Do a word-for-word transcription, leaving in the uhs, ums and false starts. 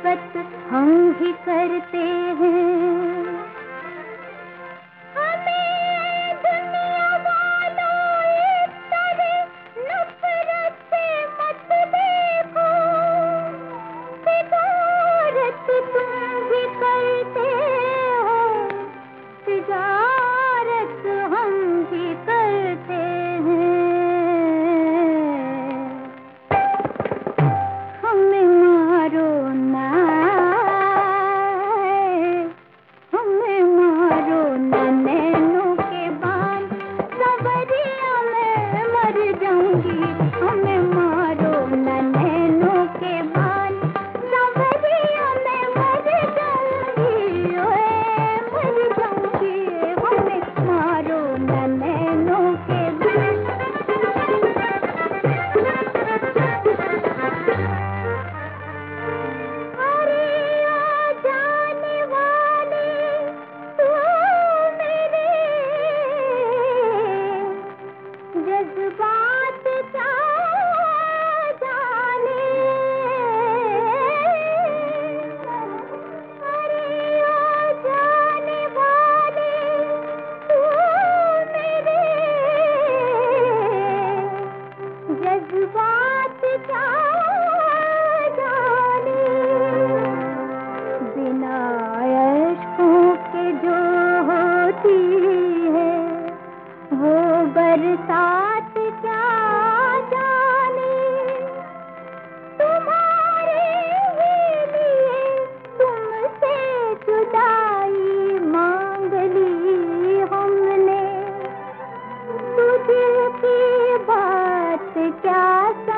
मोहब्बत हम भी करते हैं। हमें दुनिया वालों इस तरह नफरत से मत देखो, तिजारत तुम भी करते हो, तिजारत हम भी करते हैं। हमें मारो ना, हमें मारो ना, नैनों के बाण सवरिया मैं मर जाऊंगी। हमें मारो ना, नैनों के बाण सवरिया मैं मर जाऊंगी, ओए मर जाऊंगी। हमें मारो ना, नैनों के बाण। अरे आ जाने वाले तू मेरे जज्बात क्या जाने। अरे आ जाने वाले तू मेरे जज्बात क्या जाने। बिना अश्कों के जो होती है वो बरसात क्या जाने। तुम्हारे ही लिए तुमसे जुदाई मांग ली हमने, तुझे की बात क्या